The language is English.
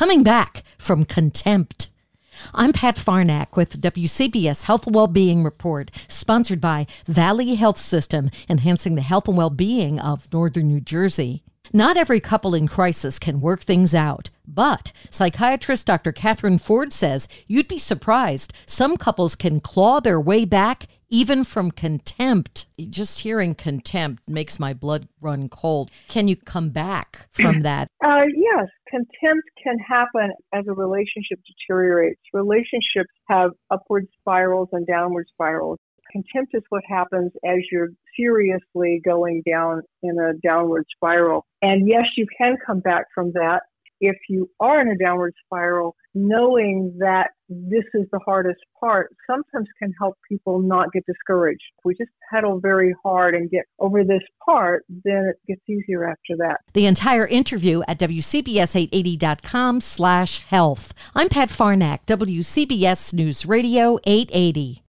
coming back from contempt. I'm Pat Farnack with WCBS Health and Wellbeing Report, sponsored by Valley Health System, enhancing the health and well-being of Northern New Jersey. Not every couple in crisis can work things out, but psychiatrist Dr. Catherine Ford says you'd be surprised some couples can claw their way back even from contempt. Just hearing contempt makes my blood run cold. Can you come back from that? Yes, contempt can happen as a relationship deteriorates. Relationships have upward spirals and downward spirals. Contempt is what happens as you're seriously going down in a downward spiral. And yes, you can come back from that. If you are in a downward spiral, knowing that this is the hardest part sometimes can help people not get discouraged. If we just pedal very hard and get over this part, then it gets easier after that. The entire interview at WCBS880.com/health. I'm Pat Farnack, WCBS News Radio 880.